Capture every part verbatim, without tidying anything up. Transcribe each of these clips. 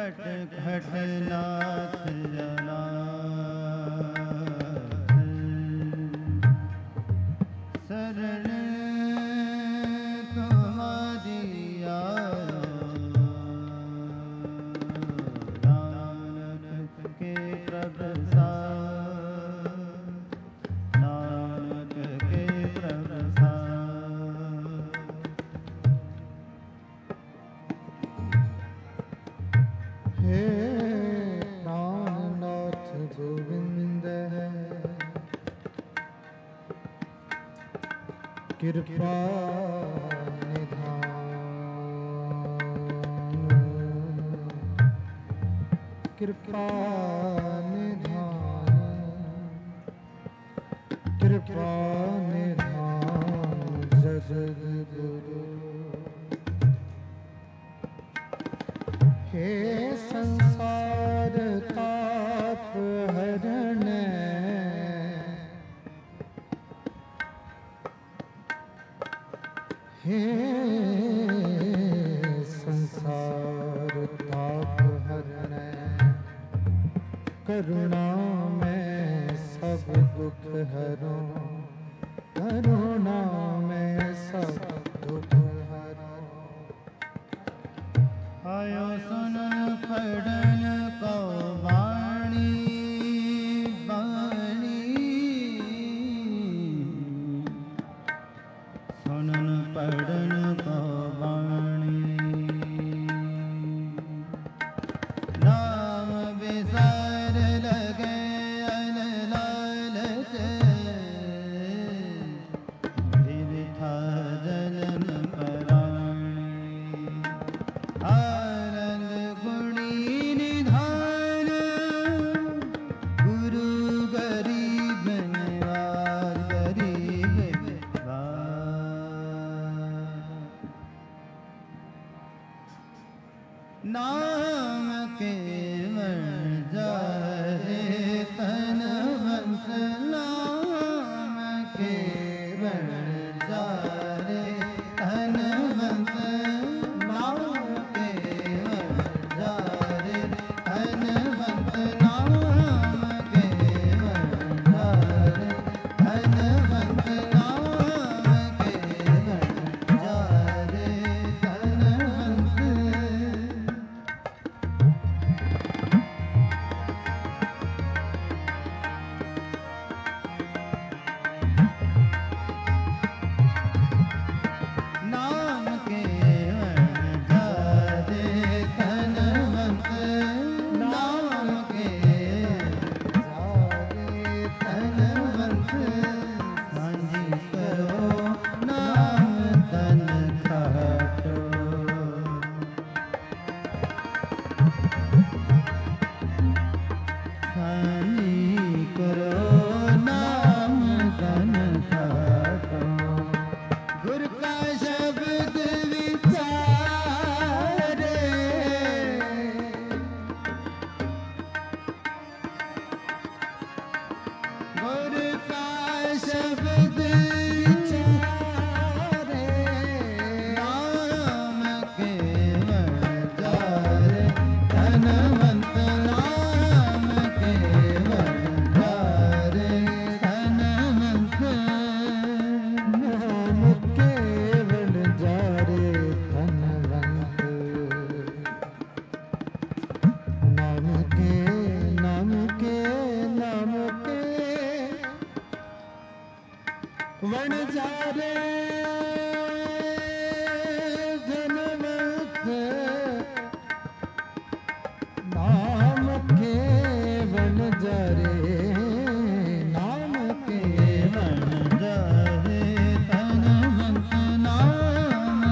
खट खट नाथ अनाथ शरण तुम्हारी आयो नानक के प्रभुसार नानक के प्रभुसार। हे प्राणनाथ गोविंद है कृपा निधान कृपा निधान कृपा निधान जगद्गुरु। हे संसार ताप हरण हे संसार ताप हरण करुणा में सब दुख हरो करुणा में सब दुख हरो। आयो सुनन पढ़न को वाणी वाणी सुनन पढ़न को वाणी नाम विसार लगे अन लालच बिरथा जलन पराणी आनंद गुणी निधान गुरु गरीब निवार गरीब नाम केवल जारे तनवंत नाम केवल जारे तनवंत नाम केवल जारे तनवंत नाम केवल जारे तनवंत नाम केवल जारे तनवंत। नाम केवल जारे तनवंत नाम केवल जारे तनवंत सांझी करो नाम तन खाटो सांझी करो नाम तन खाटो गुरु का शब्द विचारे गुरु का शब्द विचारे नाम केवल जारे धनवंत नाम केवल जारे धनवंत। नाम केवल जारे धनवंत नाम के नाम के नाम के वन जारे धनवंत नाम के वन जारे नाम के केवल जारे धनवंत नाम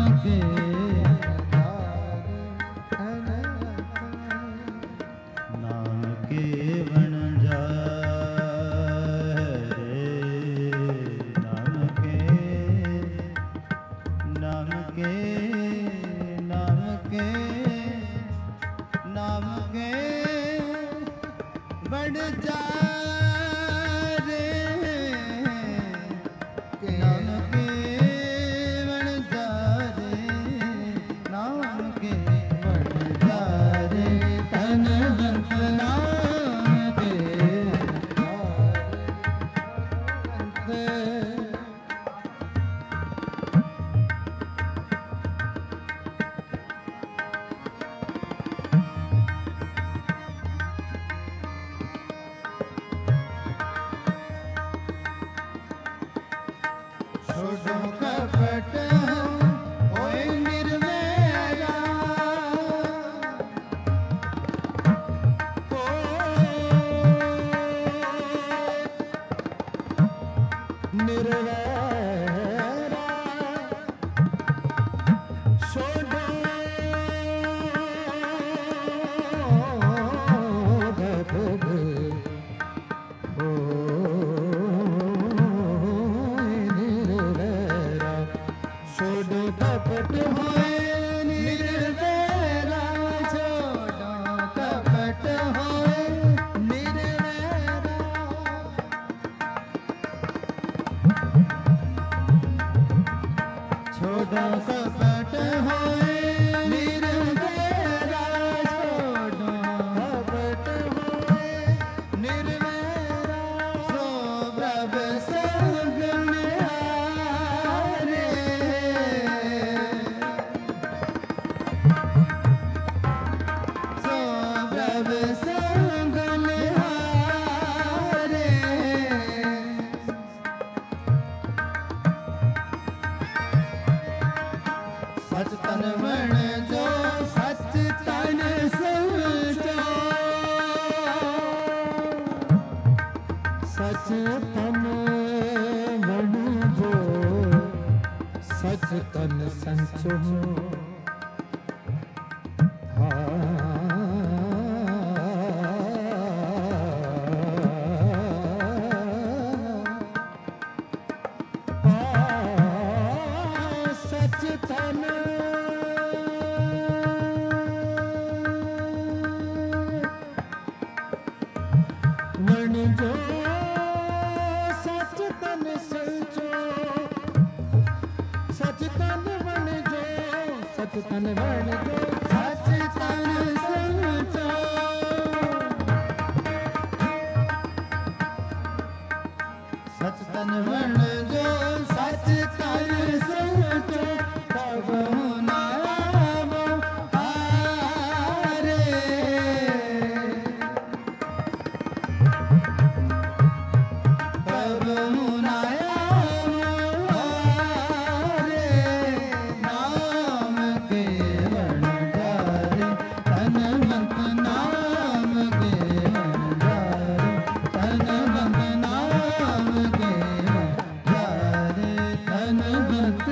केवल नाम केवल जारे नाम के के छोड़ो कपट होए निर्वैरा निर्वैरा छोड़ो कपट छोड़ो कपट होए निर्वैरा छोड़ो कपट होए निर्वैरा छोड़ो कपट होए निर्वैरा छोड़ो कपट होए निर्वैरा सो प्रभ संग में हारे सो प्रभ संग में हारे सच तन बन जो सच तन समझो सच तन बन जो सच तन संचो सच तन बन जो सच तन संचो सच तन बन जो सच तन बन जो सच तन समझो सच तन बन जो सच तन समझो तब नाम हारे तब नाम हारे नाम के बन जारे तन मंत नाम के बन जारे तन मंत नाम के बन जारे तन मंत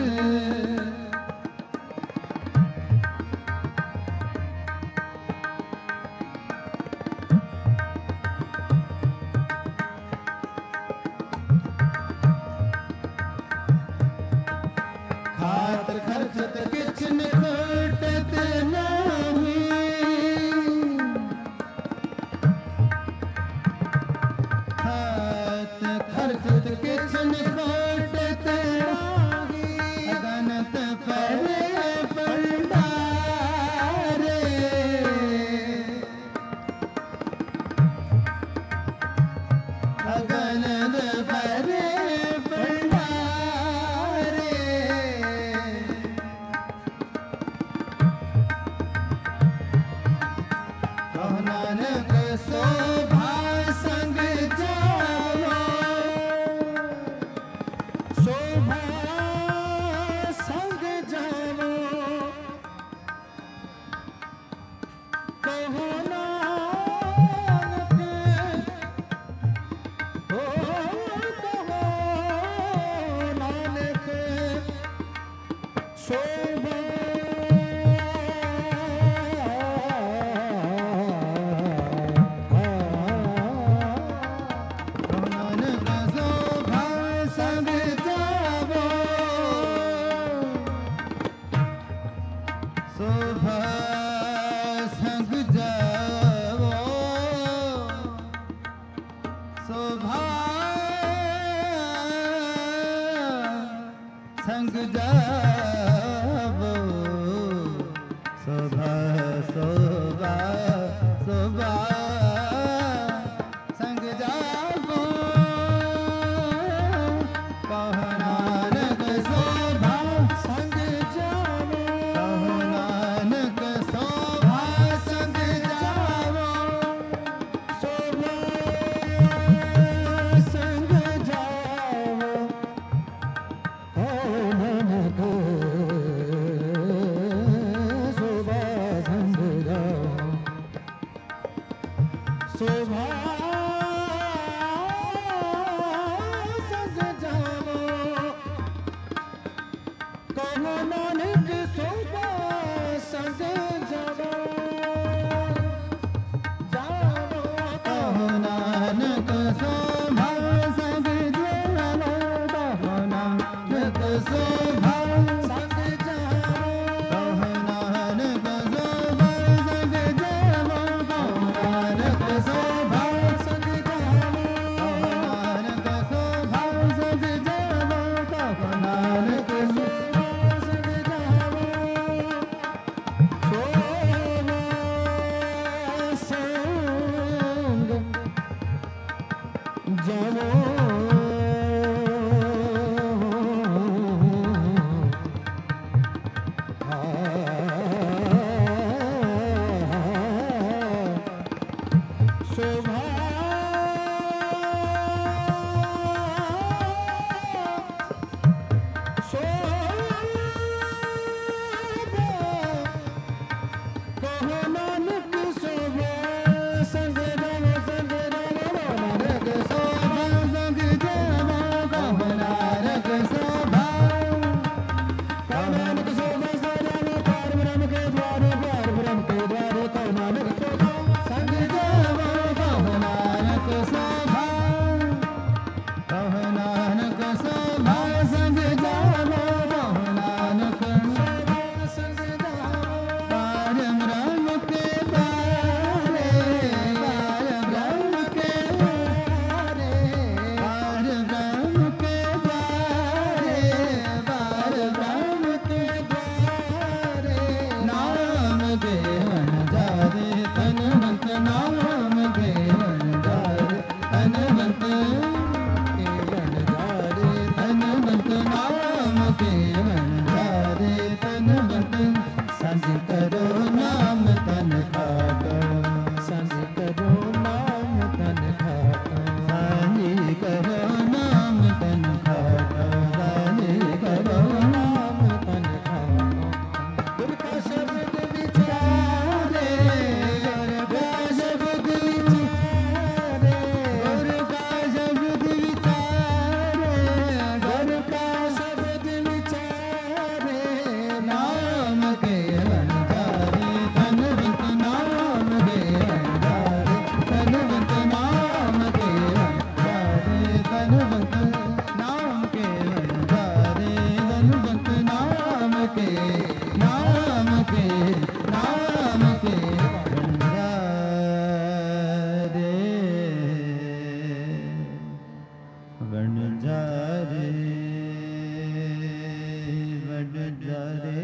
खातर खर्चत किछ न खोटत नाही खात खर्चत किछ न खोटत नाही अगनत परे पंडारे अगनत परे पंडारे कहो नानक शोभा संग जाओ शोभा संग जाओ कहो नानक हो कहो नानक शोभा कहो नानक शोभा संग जाओ शोभा संग जाओ शोभा संग जाओ शोभा शोभा शोभा संग जाओ कहो नानक सोबा संग जावा जावो कहो नानक सोभा संग जावो कहो नानक सोभा संग जावो कहो नानक सोभा संग जावो कहो नानक सोभा संग जावो कहो नानक सोभा संग जावो कहो नानक सोभा संग जावो सोवा संग जावो शोभा शोभा कहो नानक शोभा संग जावो संग जावो नानक सोभा संग जावो कहो नानक सोभा कहो नानक शोभा संग जावो पार ब्रह्म के द्वारे पार ब्रह्म के द्वारे कहो नानक शोभा संग जावो कहो नानक सोभा कहो नानक सोभा संग जावो कहो नानक शोभा संग जावो पार ब्रह्म के द्वारे पार ब्रह्म के द्वारे पार ब्रह्म के द्वारे पार ब्रह्म के द्वारे नाम देवन जारे तनवंत नाम देवन जारे तनवंत केवल जारे तनवंत नाम देवन जारे तनवंत संज करो नाम तन खाटो संग करो नाम तन खाटो सानी करो नाम तन खाटो सानी करो नाम तन खाटो गुर का शब्द विचारे गुर का शब्द विचारे गुरु का शब्द विचारे गुर का शब्द विचारे नाम केवल जारे तनवंत नाम केवल जारे तनवंत नाम केवल जारे तनवंत नाम केवल जारे तनवंत नाम के नाम के नाम केवल जारे वन जारे वन जारे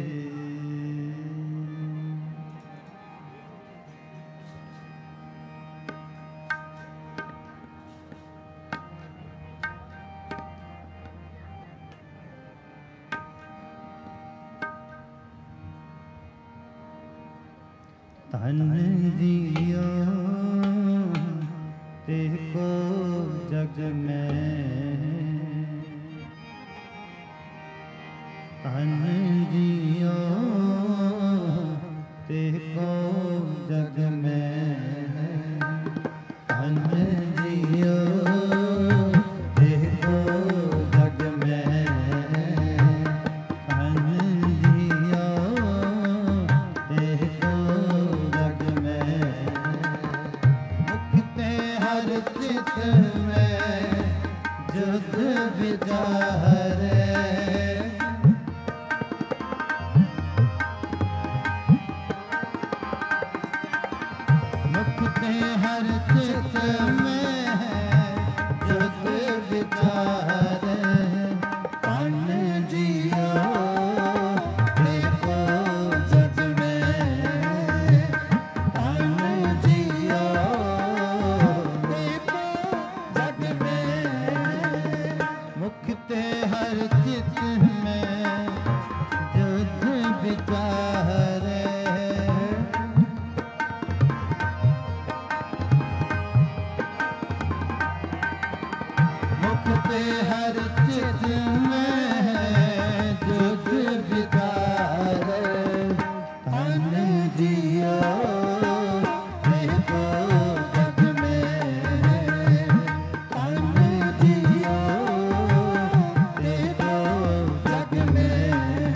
धन जियो तेको जग में धन जियो तेको जग में धन जियो तेको जग में धन जियो तेको जग में मुक्ते हर चित में जुद विचारे मुक्ते हर चित में जुद विचारे धन जियो तेको जग में धन जियो देखो जग में मुक्ते हर चित में जुद विचारे मुक्ते हर चित में जुद विचारे धन जियो तेको जग में धन जियो तेको जग में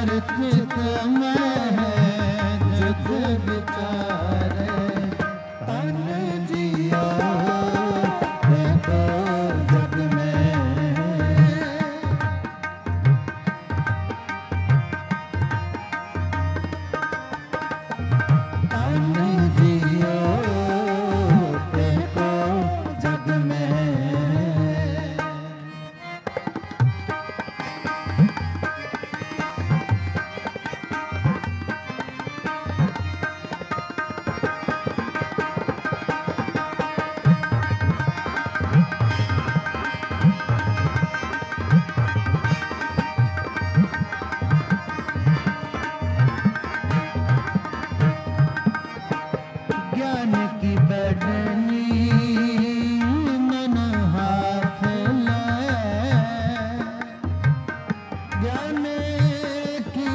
चित में जुग विचारे तन जियो देखो जग में तन जियो देखो जग में ज्ञान की बढ़नी मन हाथ ले ज्ञान की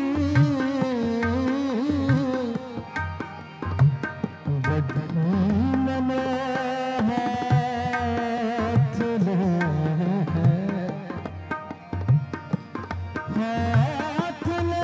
बढ़नी मन हाथ ले हाथ ले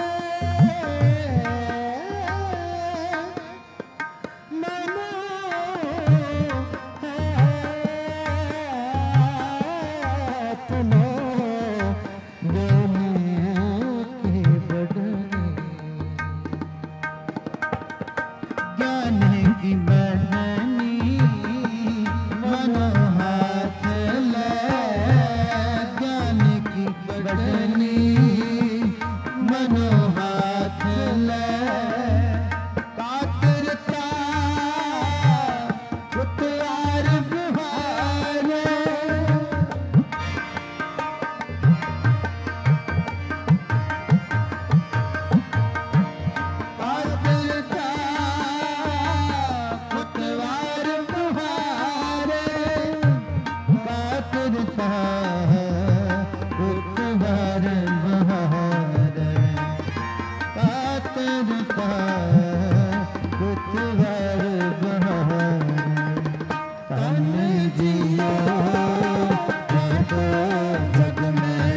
ज्ञान की बढ़नी मनो हाथ ले ज्ञान की बढ़नी मनो हाथ ले कातरता पुतवार बुहारे कातरता पुतवार बुहारे कातरता पुतवार बुहारे कातरता पुतवार बुहारे तन जियो देखो जग में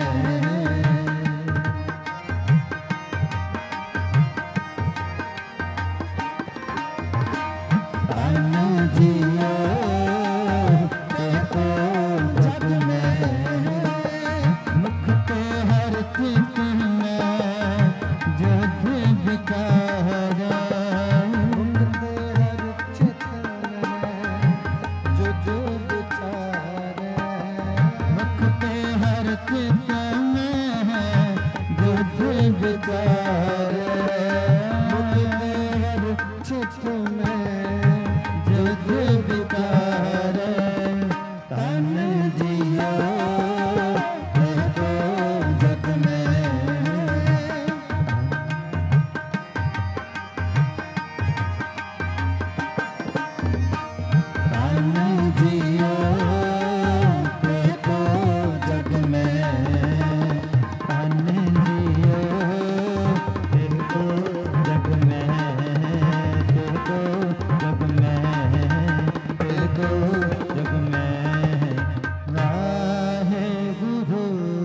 तन जियो देखो जग में मुख पे हर चित में जुग विचारे मुख पे हर चित में जुग विचारे मुख पे हर चित में जुग विचारे मुख पे हर चित में जुग विचारे तन जियो देखो जग में तन जियो देखो जग में तन जियो देखो जग में देखो जग में देखो जग में वाहे गुरु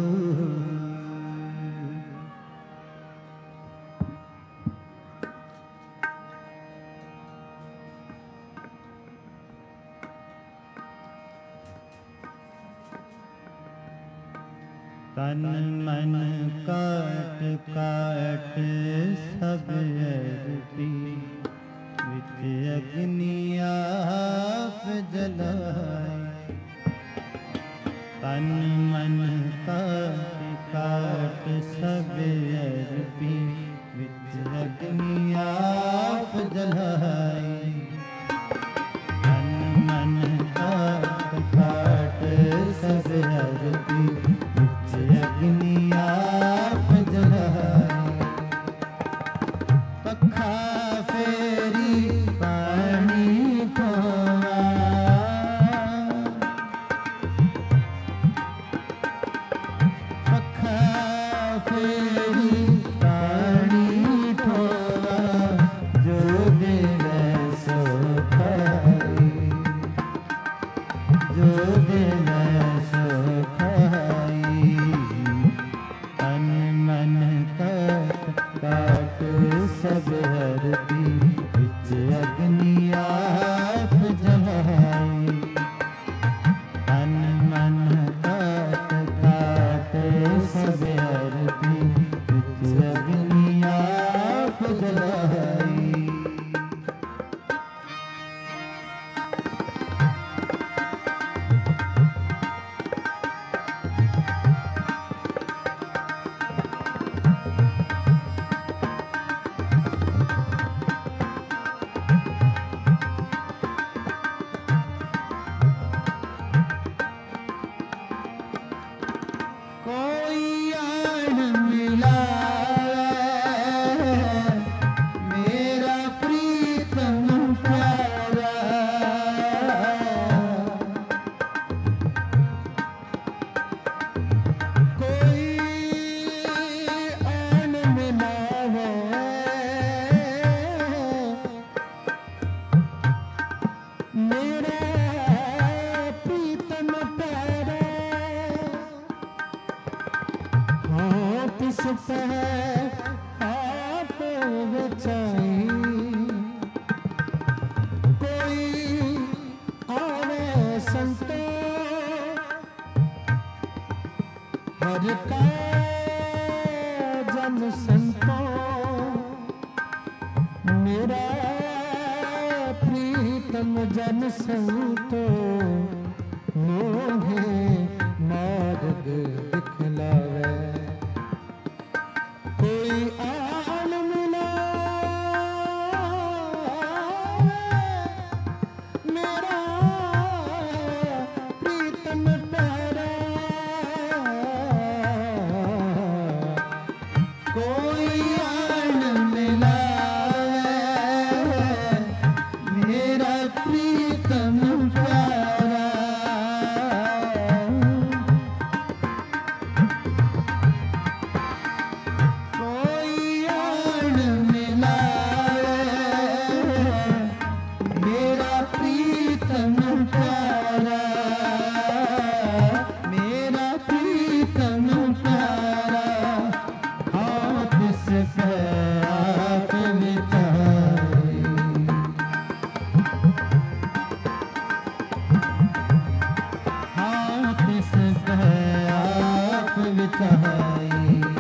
तन मन काट काट सब अरपी विच अग्नि आप जलाए तन मन काट काट सब अरपी विच अग्नि आप जलाए तन मन काट काट सब अरपी अग्नि आप जलाए पखा फेरी पानी खोआ पखा फेरी पानी हर का जन संतों मेरा प्रीतम जन संतो मोहे मार्ग दिखलावे कोई आन मिला मेरा प्रीतम प्यारा कोई आन मिला मेरा प्रीतम प्यारा कोई आन मिला मेरा प्रीतम प्यारा मेरा प्रीतम प्यारा हाथ से आप मिटाए हाथ से आप मिटाए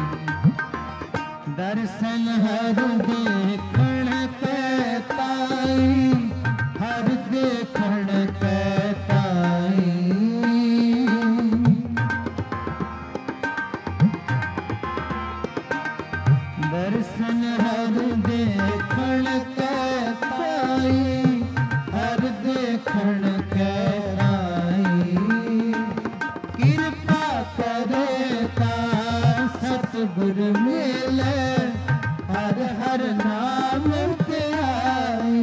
दर्शन हर देखण पे ताई हर देखण पे ताई दर्शन हर देखण के ताई हर देखण के ताई कृपा करे ता सतगुर मिले हर हर नाम ते आई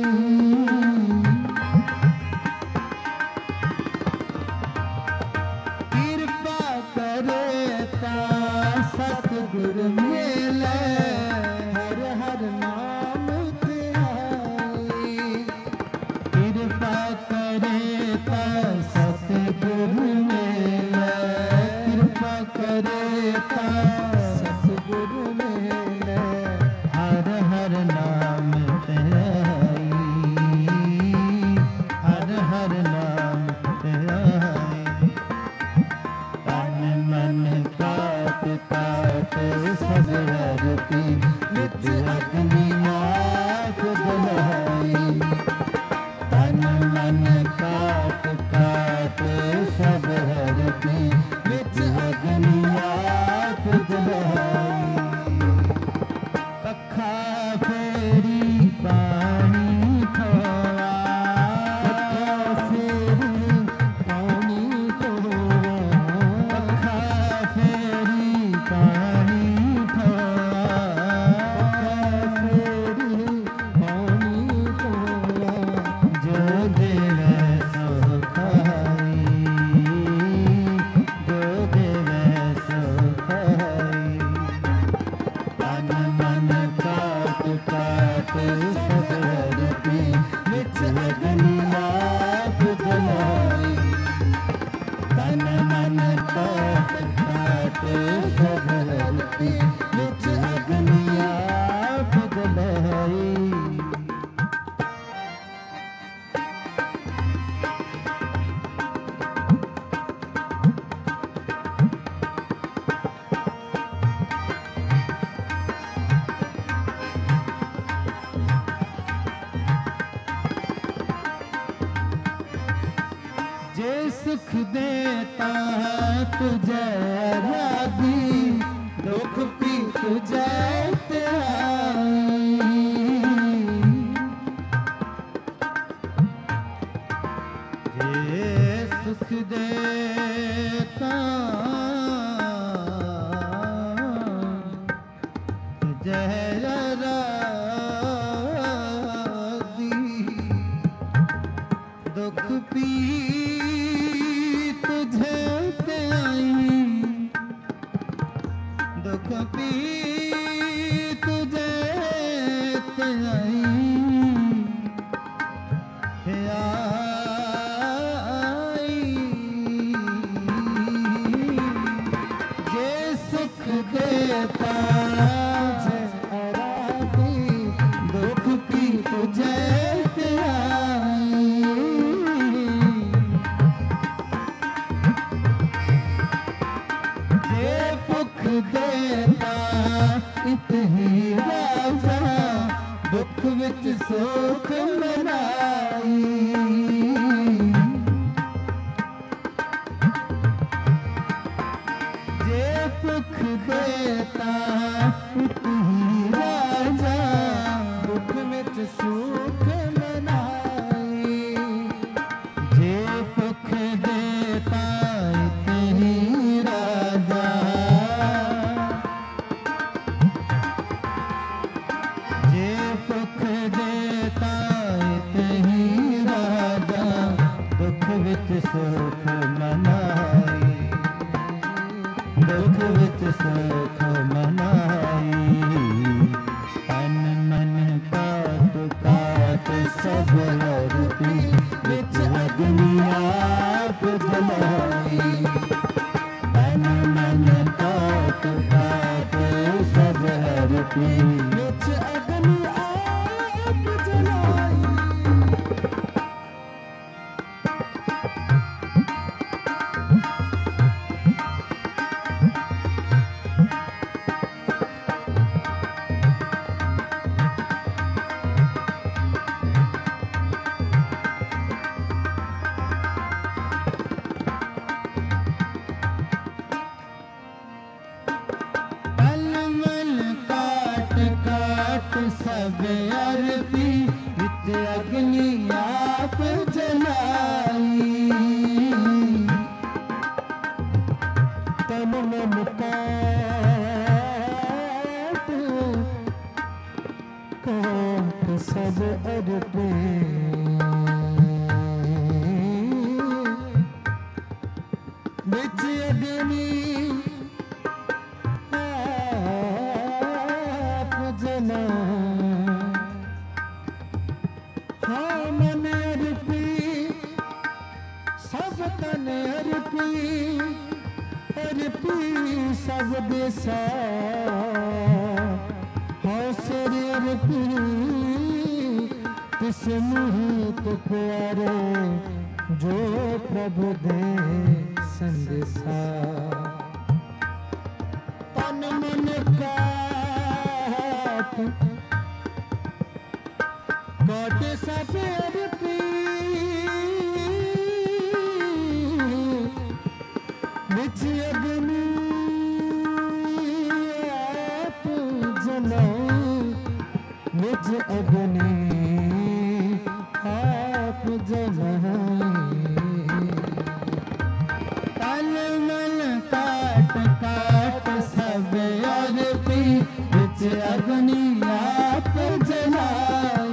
कृपा करे ता सतगुर मिले हर हर नाम ते आई कृपा करे ता सतगुर मिले कृपा करे ता सतगुर मिले हर हर नाम ते आई हर हर नाम ते आई तन मन काट काट सब हरती नित अग्नि नाथ बुलाई तन मन काट काट सब हरती नित अग्नि नाथ बुलाई कखा फेरी पानी खोवा कखा फेरी पानी खोवा कखा फेरी पानी खोवा कखा फेरी पानी खोवा जो देवे सो खाई जो देवे सो खाई तन मन काट काट सब हरती नित अग्नि नाथ बुलाई तन मन काट काट सब हरती नित अग्नि नाथ बुलाई जे सुख देता तुझे राधी दुख भी तुझे त्याई जे सुख देता तुझे राधी दुख पी तुझे त्याई दुख पी तुझे त्याई आई जे सुख देता तुझे आराधी दुख पी तुझे त्याई दुख विच सुख मनाई जे सुख देता ही राजा दुख विच सुख मनाई जे सुख देता ही राजा जे सुख देता ही राजा दुख विच सुख मनाई दुख विच सुख मनाई तन मन काट काट सब हरती विच अग्नि आप जलाई तन मन काट काट सब हरती विच अग्नि आप जलाई सब अरती विच अग्नि आप जलाई तन मन काट काट सब अरती विच अग्नि आप जलाई हाँ मन अर्पी सब तन अर्पी अर्पी सब दिशा हाँ सिर अर्पी तिस मुहित प्यारे जो प्रभु दे संदेशा तन मन काट काट सब अरपी विच अग्नि आप जलाई विच अग्नि आप जलाई तन मन काट काट सब अरपी विच अग्नि आप जलाई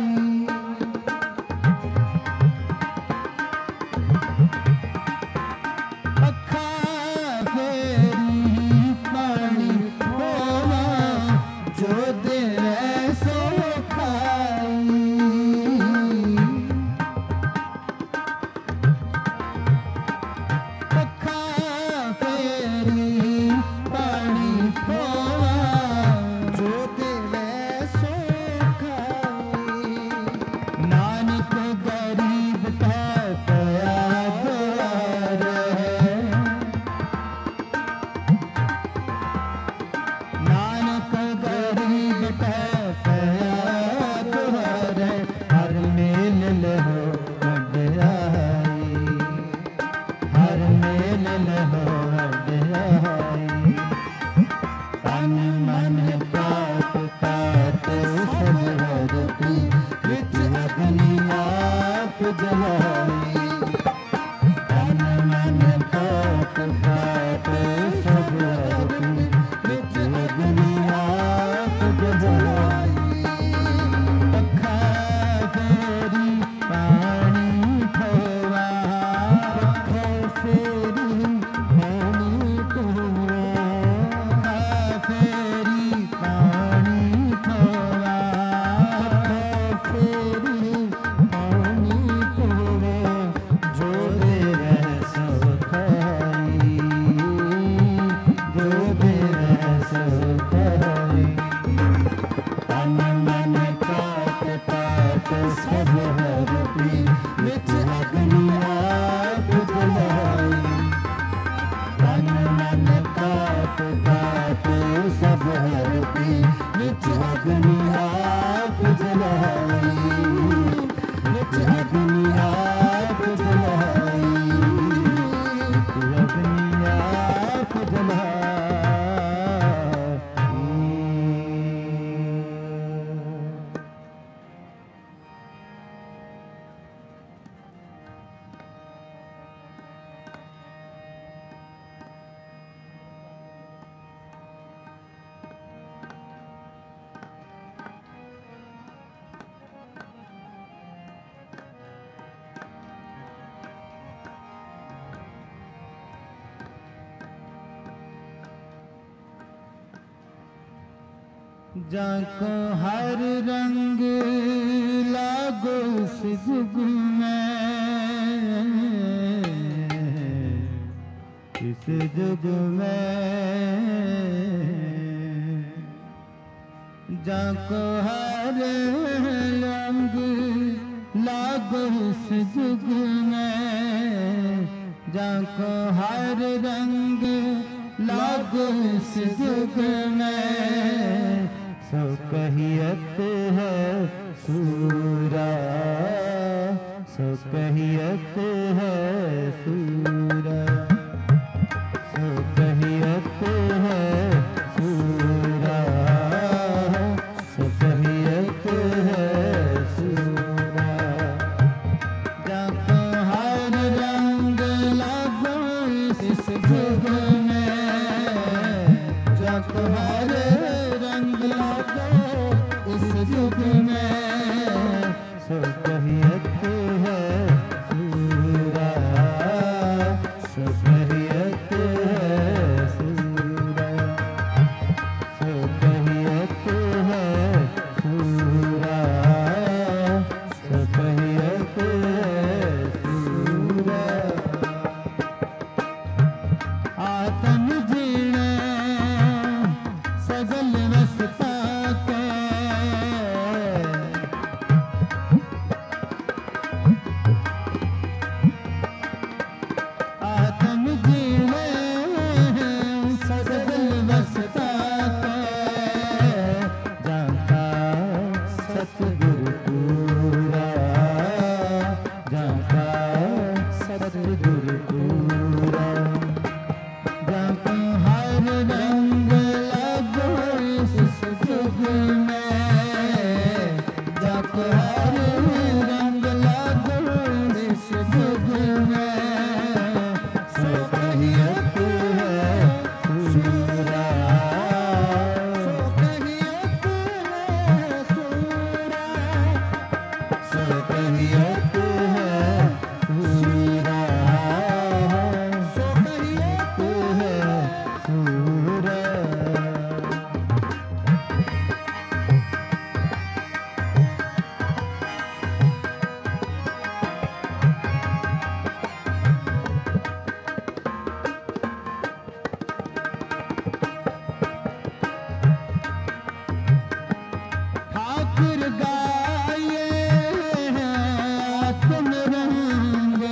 सब हरती नित्य अग्नि आप जला जाको हर रंग लागो इस जुग में, इस जुग में जाको हर रंग लागो इस जुग में, जाको हर रंग लागो इस जुग में, सो कहियत है सूरा, सो कहियत है सूरा, सो कहियत है सूरा, सो कहियत है सूरा। जाको हर रंग लागो इस जुग में, जाको हर रंग लागो इस जुग में, सो कहियत है सूरा, सो कहियत है सूरा, सो कहियत है सूरा, सो कहियत है सूरा। आत्म जीणे सगल वसता के, आत्म जीणे सगल वसता के, जाका सतगुरु पूरा, जाका सतगुरु पूरा। जाको हर रंग लागो इस जुग में, जाको हर रंग लागो इस जुग में, सो कहियत है सूरा, सो कहियत है सूरा, सो कहियत है सूरा, सो कहियत है सूरा। ठाकुर गाये आत्म रंग,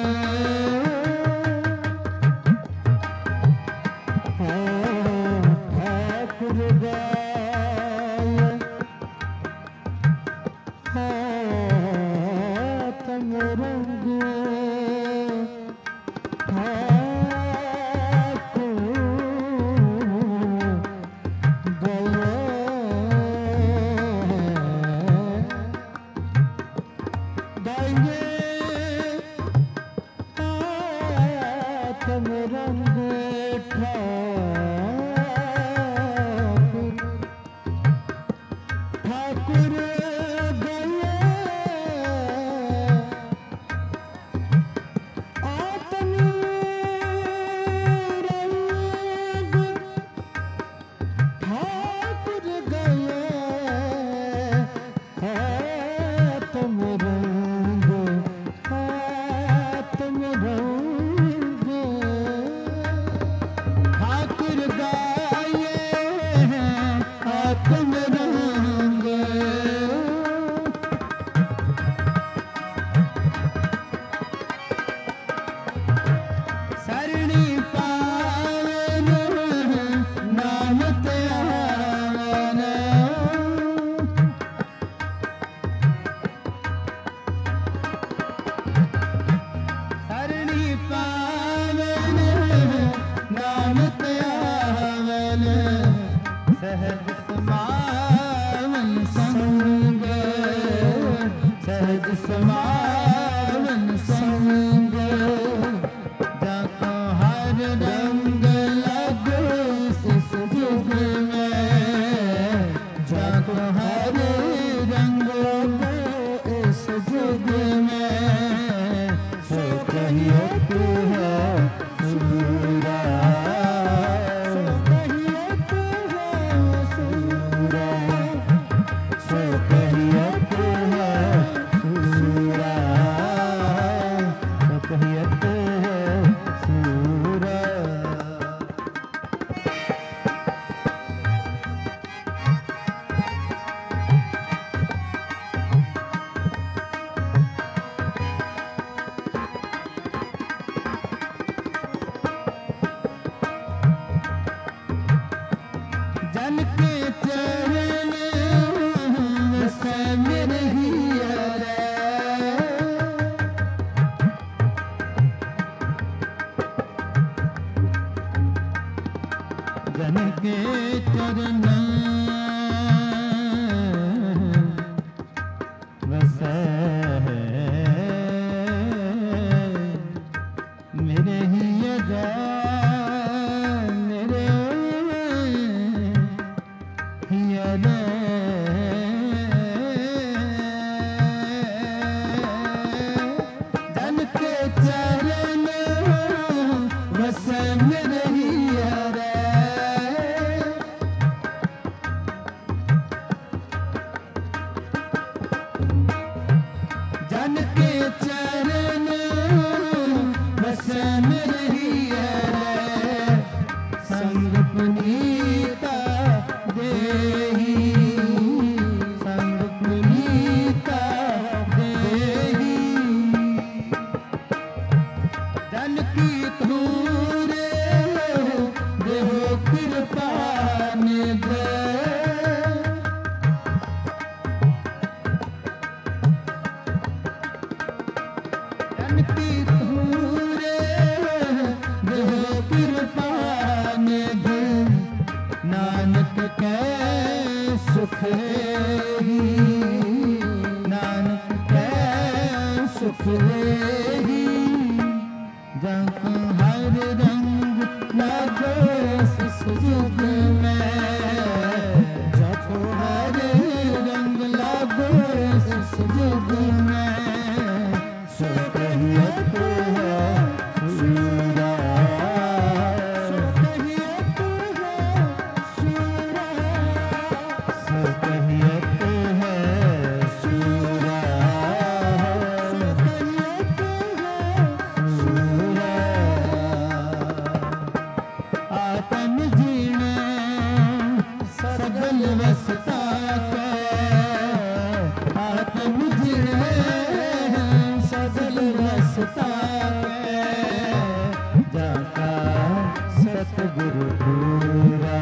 ठाकुर गाये आत्म रंग, गाएंगे आत्म रंग ठाकुर, ठाकुर गाए आत्म रंग, ठाकुर गाए आत्म रंग, आत्म रंग। ठाकुर गाए आत्म रंग, सरणी पावन नाम त्यावन, सरणी पावन नाम त्यावन, सहज समावन संग, सहज समावन संग। जाको हर रंग लागो इस जुग में, जाको हर रंग लागो इस जुग में, सो कहियत है सूरा, सो कहियत है सूरा, सो कहियत है सूरा सो कहियत है सूरा जन के चरण से मेरे हिया रे जन के चरण बसे मेरे हिया रे मेरे हिया रे जन के चरण बसे मेरे हिया रे जन के चरण बसे मेरे हिया रे संग पुनीता देही संग पुनीता देही जन की धूरे देहो कृपा निध जन की धूरे देहो कृपा निध नानक के सुख ही नानक के सुख ही जहाँ हर रंग लागो इस युग में जहाँ हर रंग लागो इस युग में सो कहियत है सूरा सो कहियत है सूरा सो कहियत है सूरा सो कहियत है सूरा आत्म जीने सगल वसता के आत्म जीने सगल वसता के जाका सतगुरु पूरा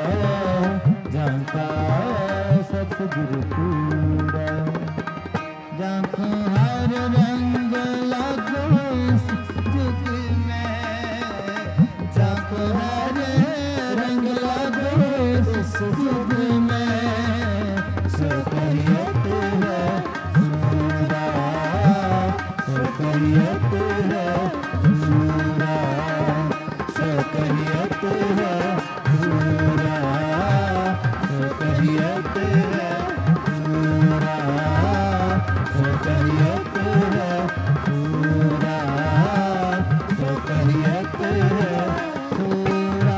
जाका सतगुरु पूरा जाका हर रंग लागो इस युग में जाको हर रंग लागो इस युग में सो कहियत है सूरा सो कहियत है सूरा सो कहियत है सूरा सो कहियत है सूरा सो कहियत है सूरा सो कहियत है सूरा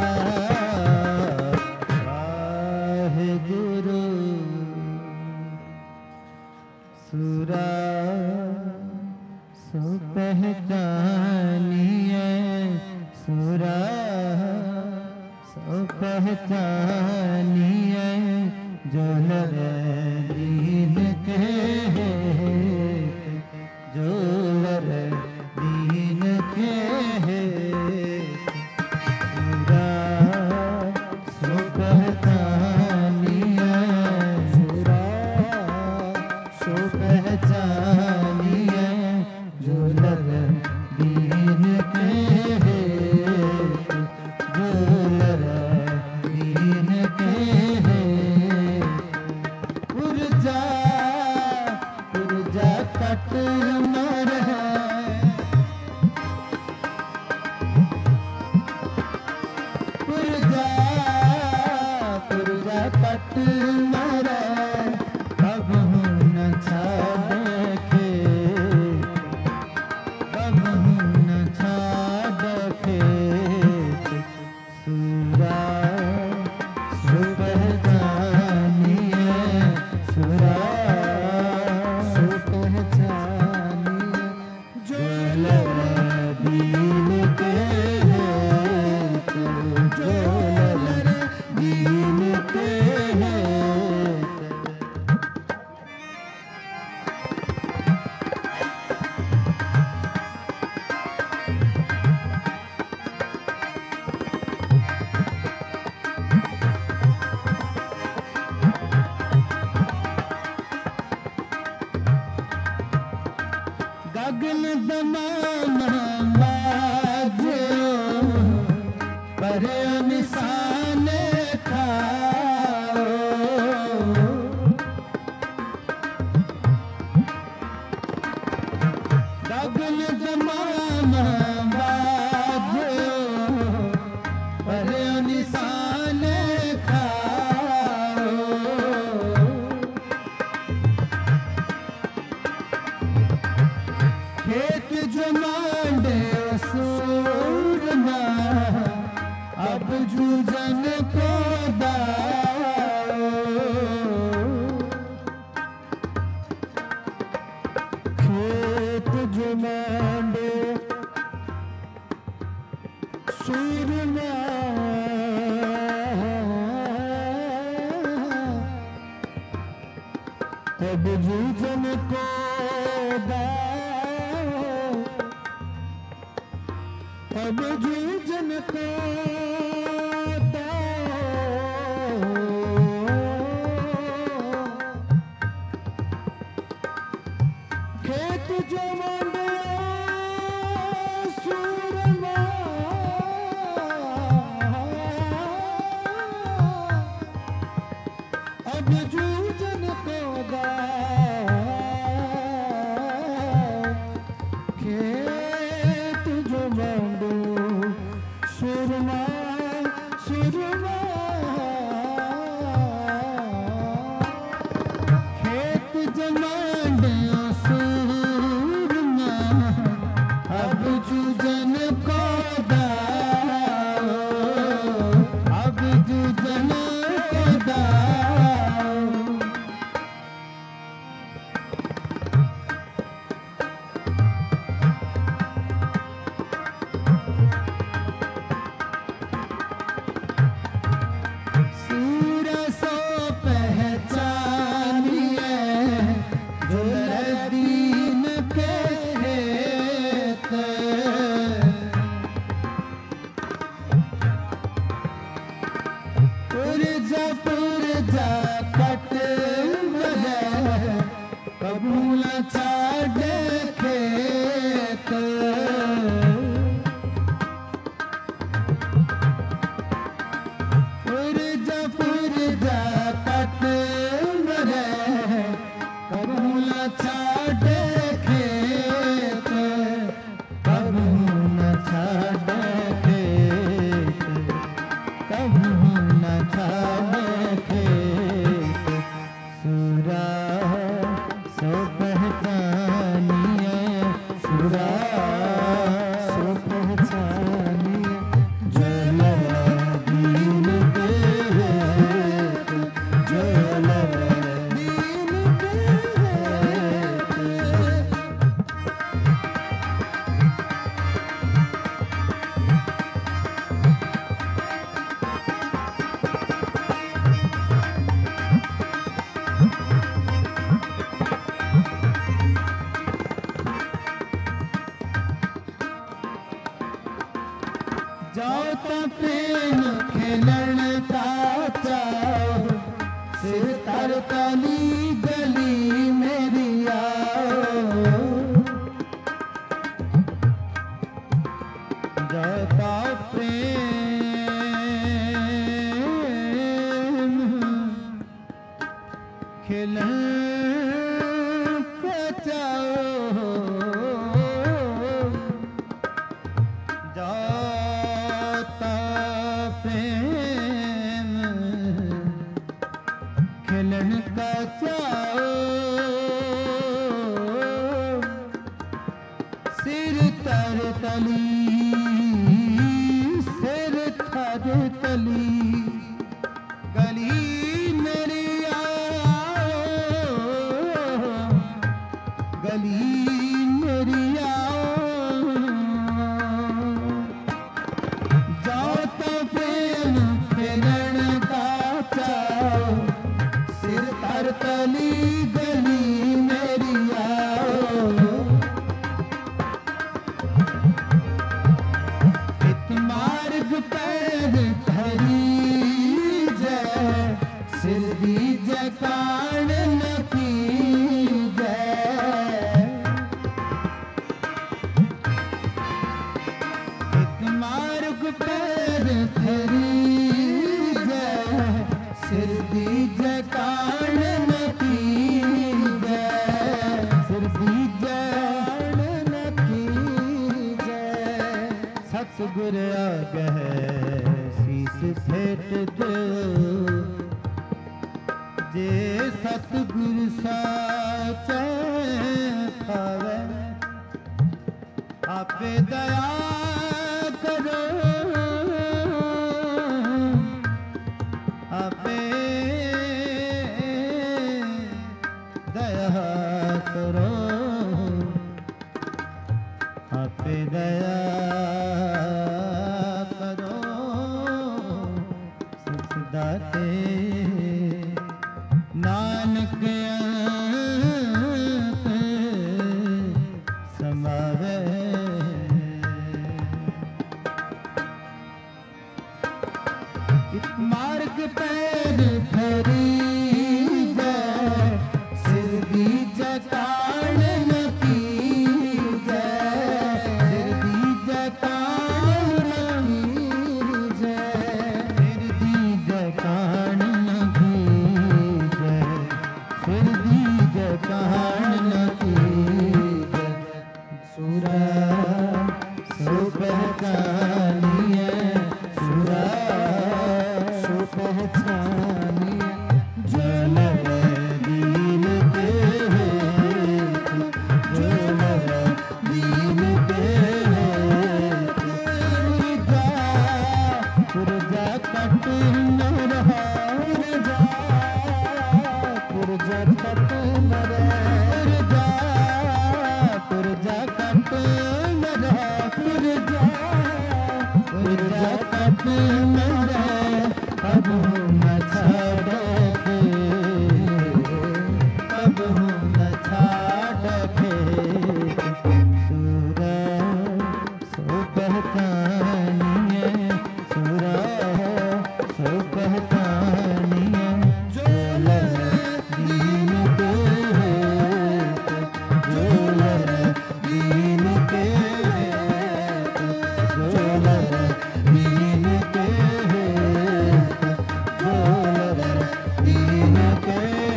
वाहिगुरु सूरा सो पहचानिए सूरा सो पहचानिए जो नर दीन के जो नर दीन के सूरा सो पहचानिए सूरा सो पहचानिए जो नर दीन के जो नर दीन के पुरजा पुरजा कट न रहे पुरजा पुरजा कट न रहे अब न छाड़े अब न छाड़े सूरा सो पहचानिए सूरा डगल दमामा बाजो पर निशान खाओ डगल दमामा बाजो पर निशान खाओ खेत जमांडे सूरमा अब जूझन को दाओ खेत जमांडे सूरमा अब जूझन को दाओ अब जूझन को दाओ खेत जमांडे सूरमा अब जूझन को दाओ खेत जमांडे सूरमा सूरमा खेत जमांडे सूरमा अब जूझन को दाओ अब जूझन को दाओ सूरा सो पहचानिए जो दीन के हेत पुरजा पुरजा कट मरे कबूल छाड़े खेत पुरजा पुरजा कट मरे कबूल छाड़े खेत कबूल छाड़े खेत कबूल छाड़े खेत सूरा सो पहचानिए सूरा सो पहचानिए जल दीन के हेत जल दीन के हेत जाओ तो प्रेम खेलन का चाओ सिर तर तली गली मेरी आओ जाओ तो प्रेम खेलन का चाओ जाता प्रेम खेलन का चाओ सिर तर तली सिर तर तली गली मेरी आओ गली मेरी आओ जाओ तो प्रेम खेलन का चाओ सिर तर तली गली मेरी आओ आगह शीस फेट दो जे सतगुर साचा पावे आपे दया करो आपे दया करो आपे दया करो सुख दाते नानक अंत समावे इत मार्ग पैर धरी जय सिर दी जटान न की जय सिर दी जटान न की जय सिर दी जटान न की जय सिर दी जटान न की जय सुरा सो पहचानिए सुरा सो पहचानिए जो लगे दीन के जो लगे दीन के पुरजा पुरजा कट न रहा पुरजा पुरजा कट न रहा पुरजा पुरजा कट न रहा पुरजा पुरजा कट न रहा अब न छाड़े अब न छाड़े सुरा सो पहचानिए सुरा सो पहचानिए जो लड़ दीन के जो लड़ दीन के जो लड़ दीन के जो लड़ दीन के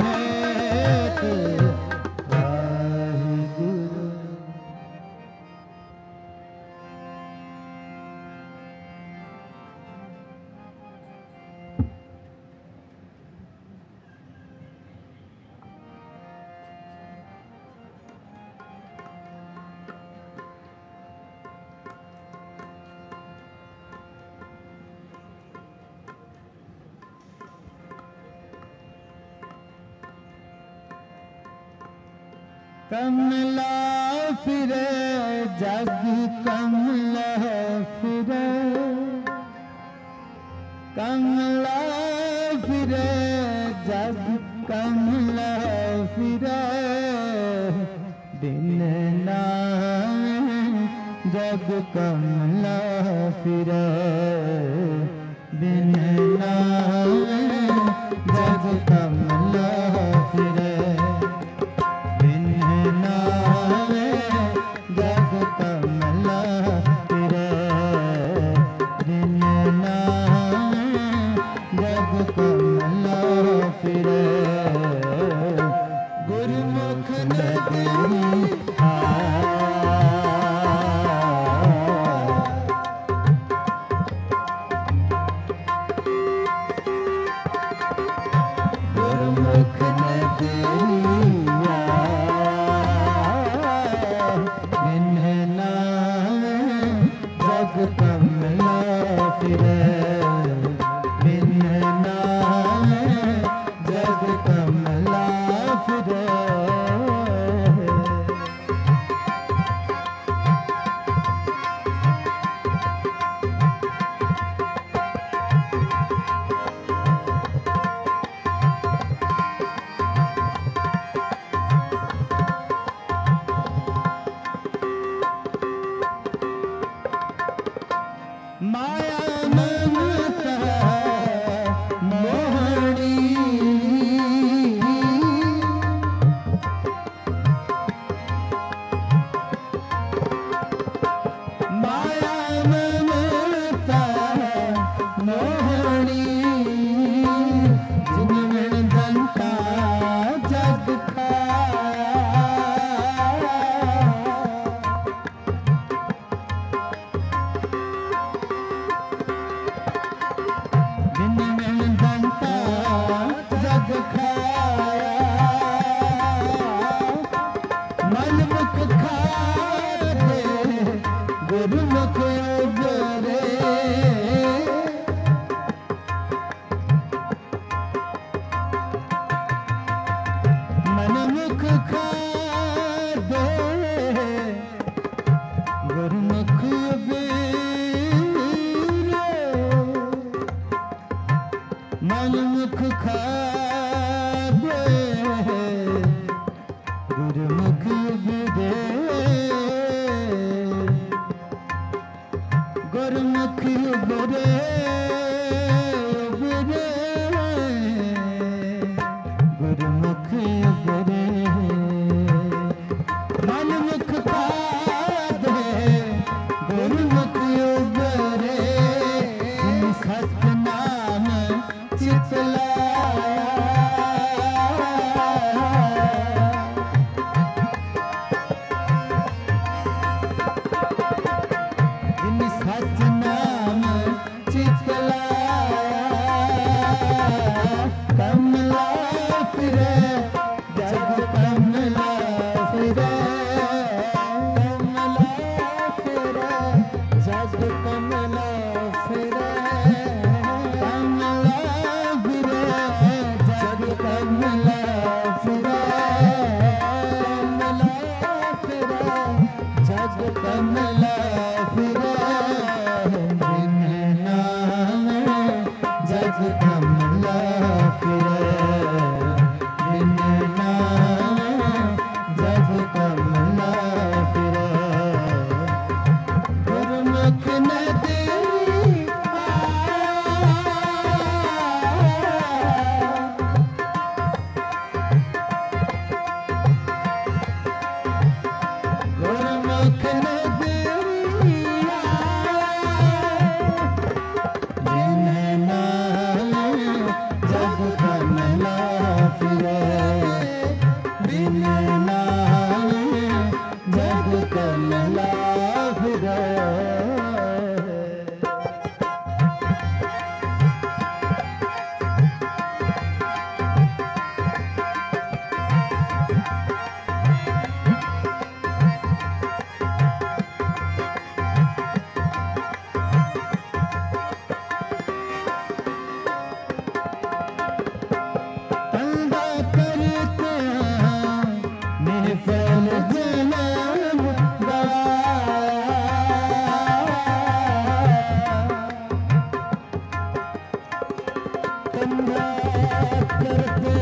वाहिगुरु। कमला फिरे जग कमला फिरे कमला फिरे जग कमला फिरे दिन नाम जग कमला फिरे दिन नाम जग कमला फिरे जग कमला फिरे दिन जग कमला फिरे गुरुमुख नगरी गुरुमुख जग कमला फिरे बिन नाम जग कमला फिरे खादे गुरमुख बीरे मनमुख खादे गुरमुख बीरे गुरमुख बीरे गुरमुख बरे मनमुख पादे गुरमुख बरे सतनाम चितलाया जिन सतनाम चितलाया कमला फिरे जग कमला फिरे कमला फिरे जग कमला फिरे कमला फिरे जग कमला फिरे कमला फिरे जग कमला फिरे बिन नाम जग कमला फिरे बिन नाम जग कमला फिरे गुरमुख नदी गुरमुख नदी बिन नाम जग कमला फिरे बिन नाम जग कमला फिरे तंदा करते निफल जनम तंदा करते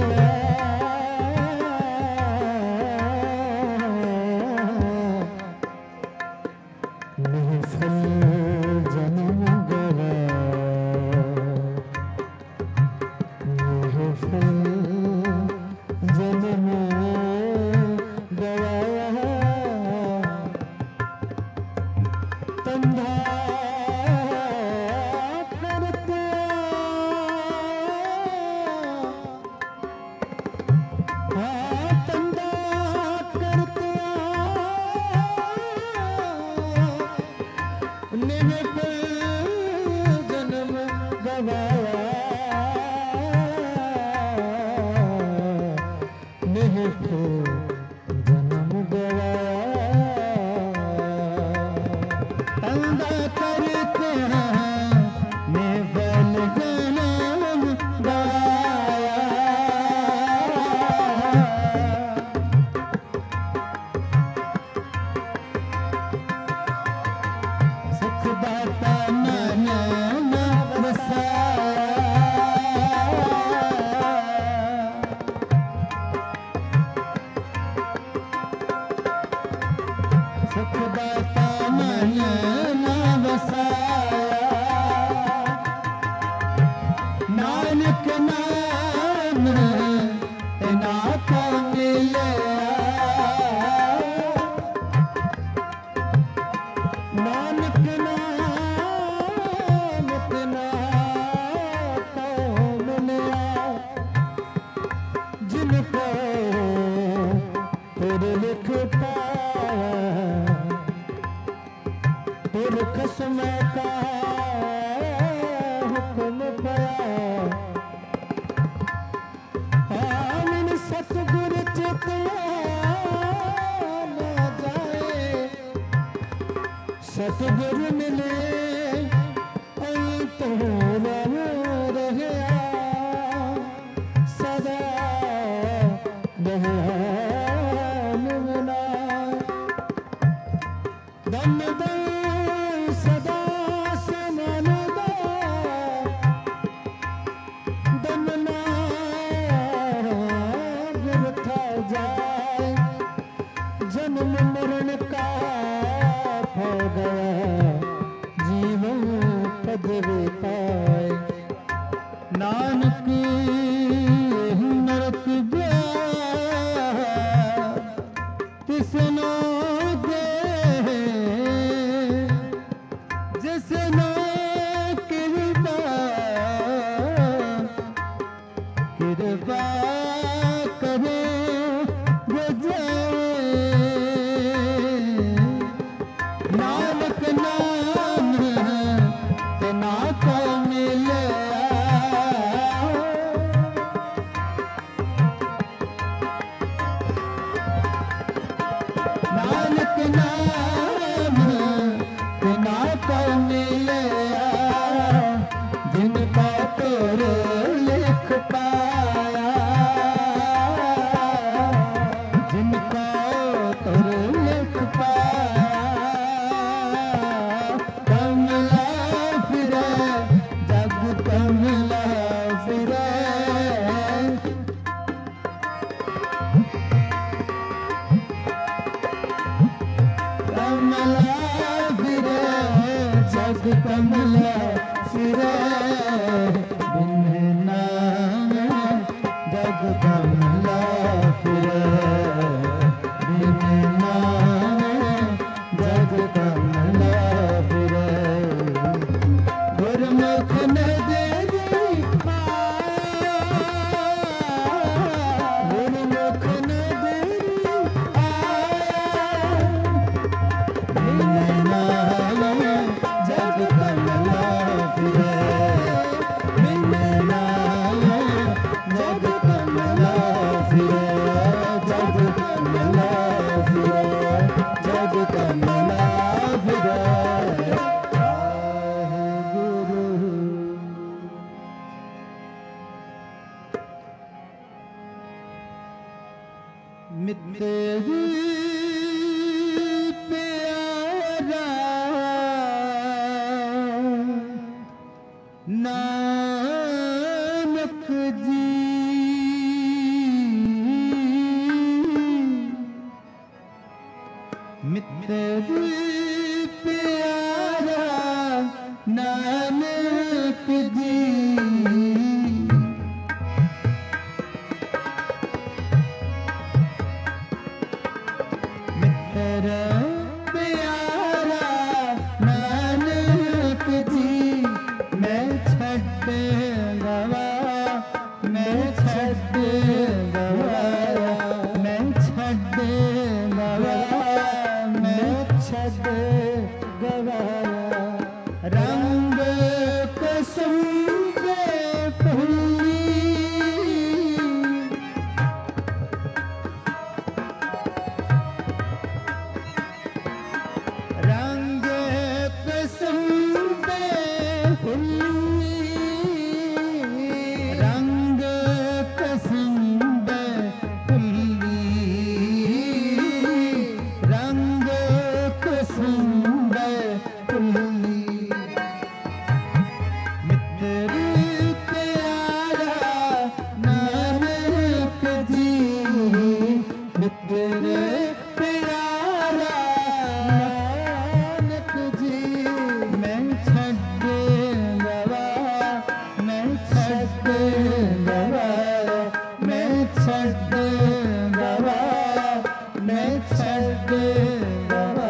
निफल जनम गवा जन्म गवाया तंधा करते हाँ तंधा करते निहित जन्म गवाया निहित जन्म गवाया तंदा करते हैं निफल जन्म गवाया सुख दाता मन न सुख दाता मन न वसाया नानक नाम नाथ मिले नानक नाम नाथ मिले जिनको तेरे लिख पाया तेरे कसम का हुक्म पाया आमिन सतगुर चितला न जाए सतगुर मिले अंत रहे। सदा रहे जन्म मरण का हो गया जीवन पदवी पाए नानक नरक गया तिसनो दे जिसनो कृपा कृपा करे नानक नाम तना को मिले नानक नाम तना को मिले जिनका तोर लिख पाया जिनका तोर लिख पाया कमला फिरे जग कमला फिरे कमला फिरे जग कमला फिरे बिन नाम जग कमला फिरे बिन नाम जग कमला फिरे गुरमुख ने देरी गुरमुख ने देरी बिन नाम जग कमला फिरे बिन नाम जग कमला फिरे जग कमला फिरे जग कमला फिरे गुरु मित्र प्यारा नानक जी मित्र प्यारा नानक जी मित्र प्यारा नानक जी मैं छड़ गवा मैं छड़ गवाया मैं छड़ गवाया मैं छड़ गवाया रंग कसम पे फूली रंग कसम पे फूली रंग कसम पे फूली रंग कसम पे फूली मित्र प्यारा नानक जी मित्र प्यारा नानक जी मैं छड़ गवा मैं छड़ गवा मैं छड़ गवा मैं छड़ गवा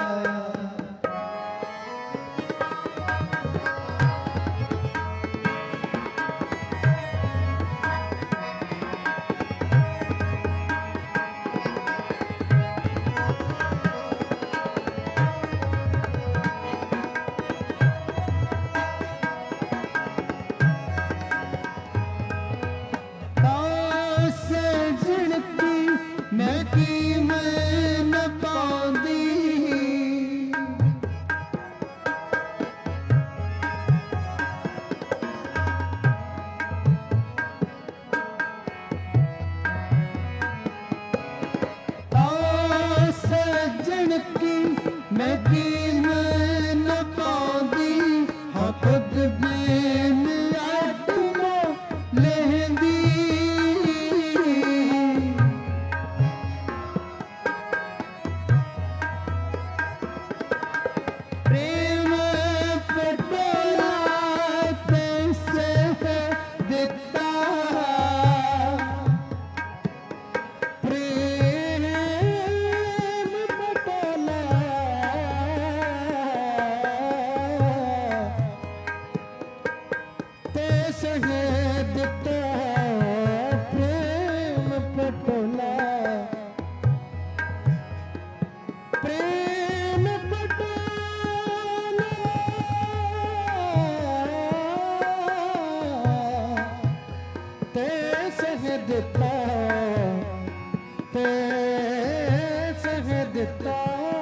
मैं की मैं न पाऊंदी सजन की मैं की मैं न पाऊंदी हाँ खुद बेन आत्मा लेंदी ਦਿੱਤਾ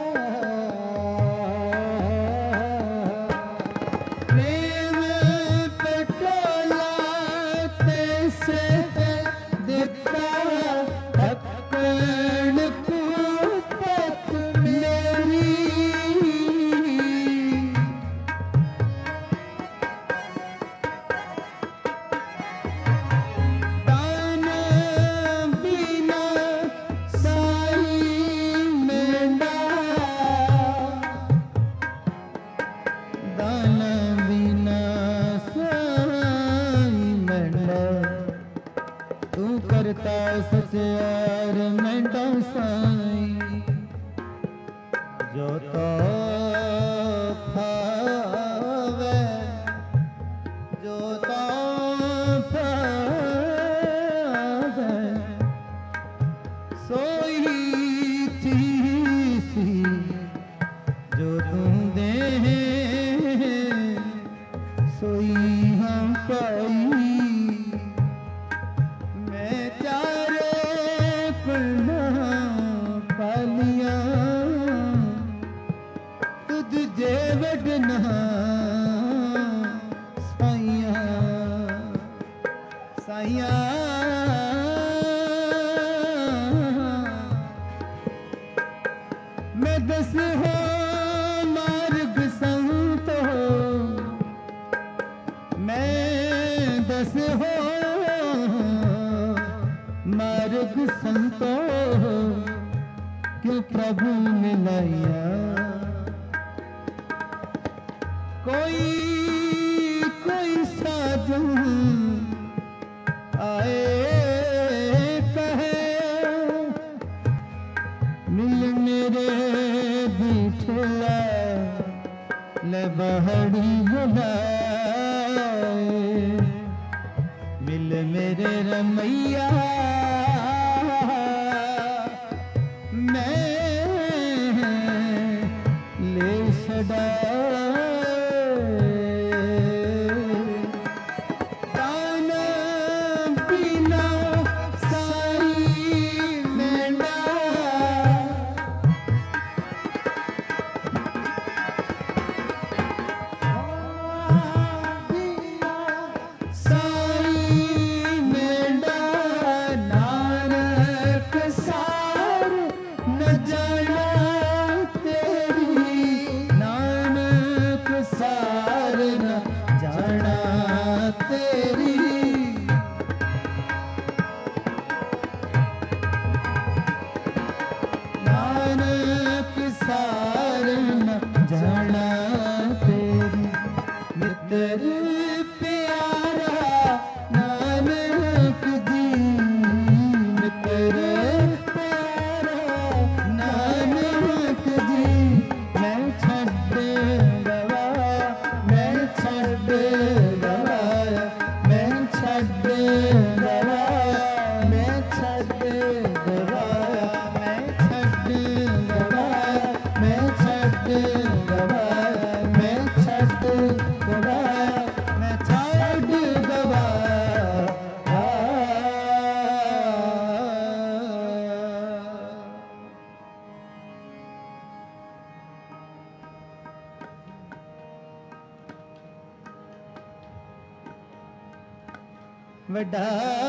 वड्डा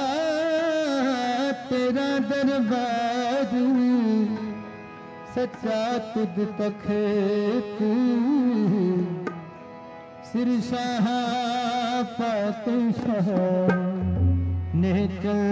तेरा दरबार सच्चा तुद तखत सिर शाह पातशाह नेचल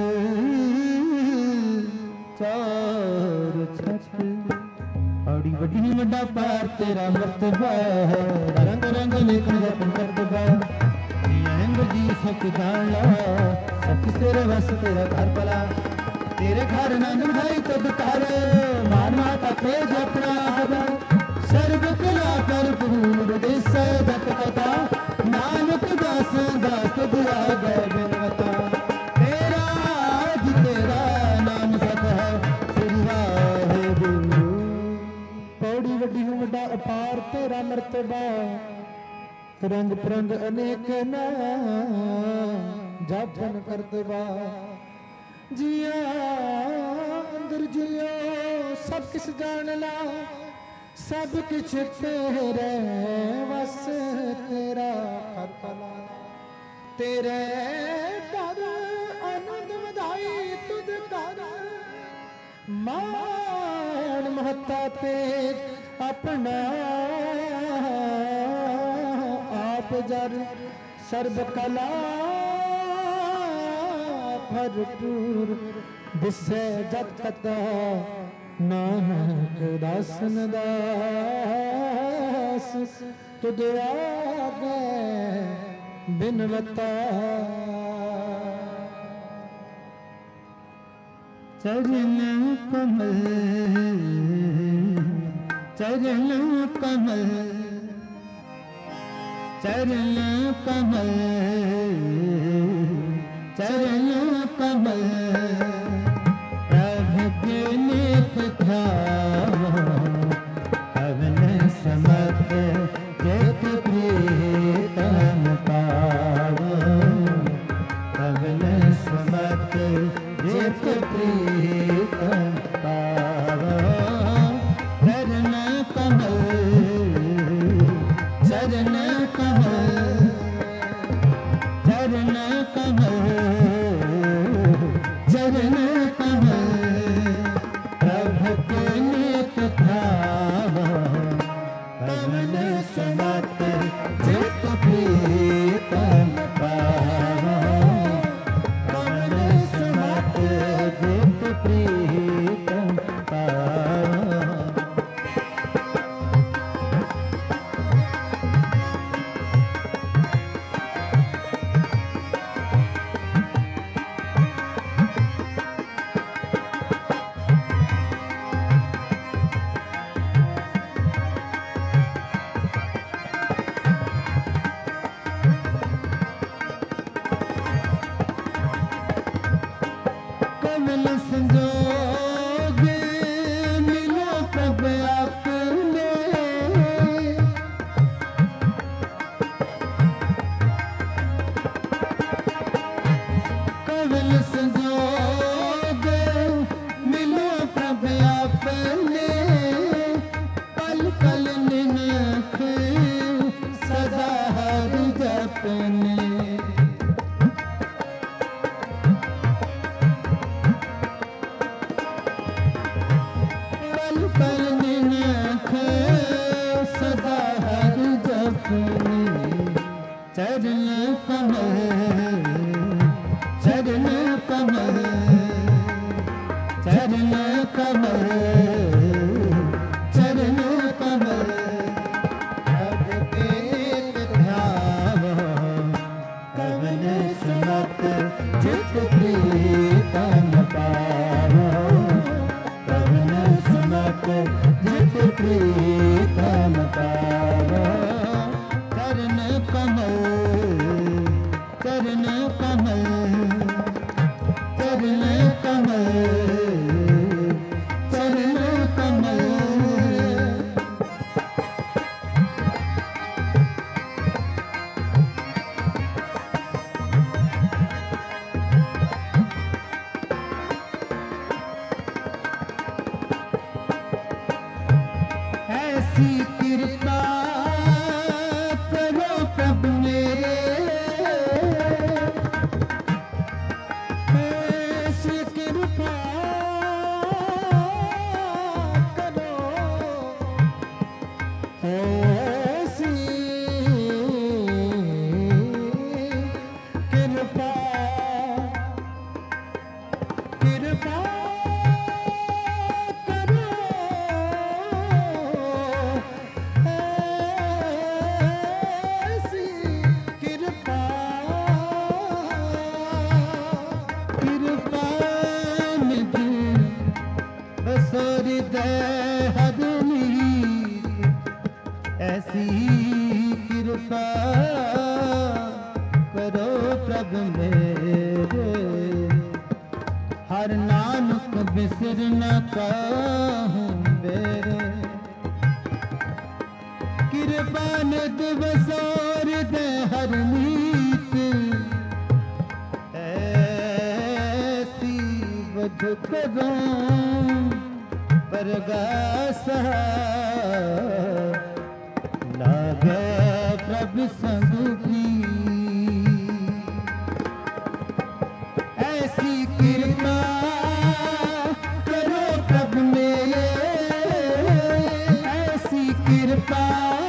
चार छत औड़ी वड्डी वड्डा पार तेरा मर्तबा रंग रंग लेकर जपन करतबा जी सच जाना सच तेरे बस तेरा घर भला तेरे घर नंद भाई तब कर मान माता तेज अपना सर्व कला कर पूर देश दत कथा नानक दास दास दुआ गए बिनवता तेरा आज तेरा नाम सत है श्री वाहेगुरु पौड़ी वड्डी वड्डा अपार तेरा मर्तबा रंग परंग अनेक ना जापन करतबा जिया अंदर जियो सब किस जान ला सब किछ तेरे वस तेरा फतला तेरे कर आनंद वधाई तुद कर मान महता तेज अपना आप जर सर्व कला भरपूर दिसे जत कथा नानक दासन दास तुद आगे बिनवता चरण कमल चरण कमल चरण कमल चरण कमल प्रभु के नेक पवन समत जत प्रीतम पावो पवन समत जत प्रीतम पावो चरण कमल चरण कमल चरण कमल चरण कमल प्रभु के नेक पवन समत जत प्रीतम पावो पवन समत जत प्रीतम पावो कमल संजोग मिलो प्रभ आपने कमल संजोग मिलो प्रभ आपने पल पल निनख सदा हर जपने पल निनख सदा हर जपने चरण कमल चरण कमल चरण कमल चरण कमल अब एक ध्यावो कवन समत जित प्रीतम पावो पवन समत जित प्रीतम पावो चरण कमल चरण कमल चरण कमल चरण कमल ऐसी कृपा करो प्रभु मेरे ऐसी कृपा करो ऐसी कृपा कृपा बसोरी दे हदनी ऐसी कृपा करो प्रभु मेरे हर नानक बिसर न कहूँ बेरे कृपा नित बसोर दे हर नीत ऐसी बध करूं बरगास लागे प्रभु संग ऐसी कृपा करो प्रभु मेरे, ऐसी कृपा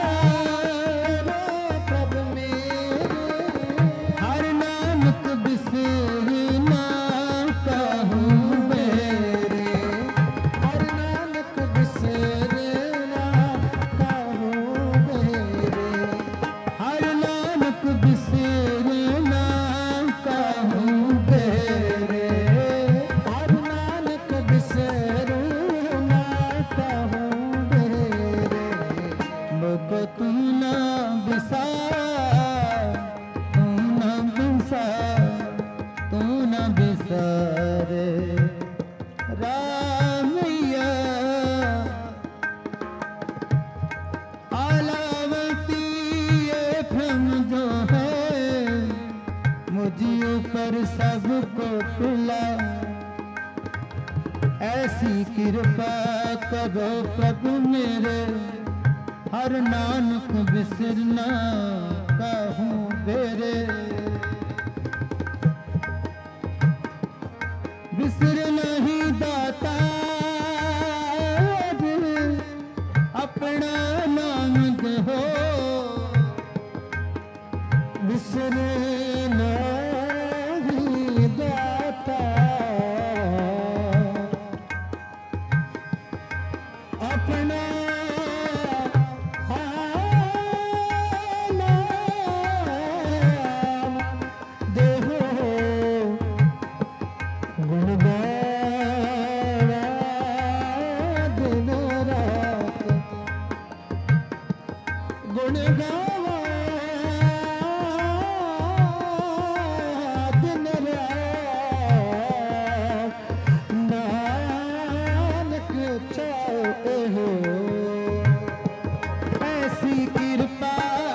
करो प्रभु मेरे, हर नानक बिसरना कहूँ मेरे, हर नानक बिसरना कहूँ मेरे, हर नानक बिसरना कहूँ मेरे, हर नानक बिसरना कहूँ मेरे, मुझको तू ना बिसार, तू ना बिसार, तू ना बिसारे रामैया। आलावती ये भ्रम जो है मुझ ऊपर सबको पिला, ऐसी कृपा करो प्रभु मेरे, हर नानक बिसरना कहूँ बेरे, बिसर नहीं दाता अपना नाम दो, बिसर नहीं दाता अपना नाम देहो, गुण गावा दिन रात, गुण गावा दिन रात, नानक चाहे हो ऐसी कृपा